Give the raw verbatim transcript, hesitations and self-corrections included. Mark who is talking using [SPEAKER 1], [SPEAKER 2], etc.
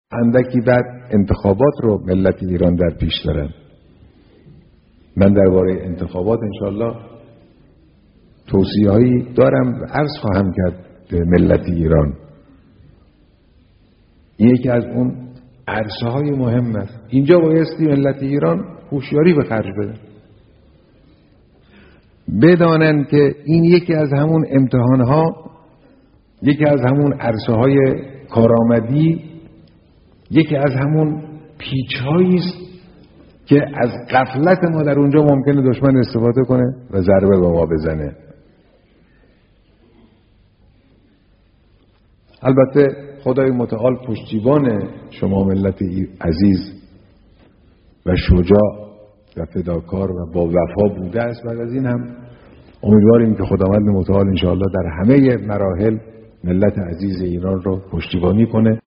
[SPEAKER 1] اندکی بعد انتخابات رو ملت ایران در پیش دارن. من درباره انتخابات انشالله توصیه هایی دارم و عرض خواهم کرد به ملت ایران. یکی از اون عرصه های مهم است. اینجا بایستی ملت ایران هوشیاری به خرج بده، بدانن که این یکی از همون امتحان ها، یکی از همون عرصه های کارآمدی، یکی از همون پیچ هایی است که از غفلت ما در اونجا ممکنه دشمن استفاده کنه و ضربه به ما بزنه. البته خدای متعال پشتیبان شما ملت عزیز و شجاع و فداکار و با وفا بوده است. بعد از این هم امیدواریم که خداوند متعال انشاءالله در همه مراحل ملت عزیز ایران رو پشتیبانی کنه.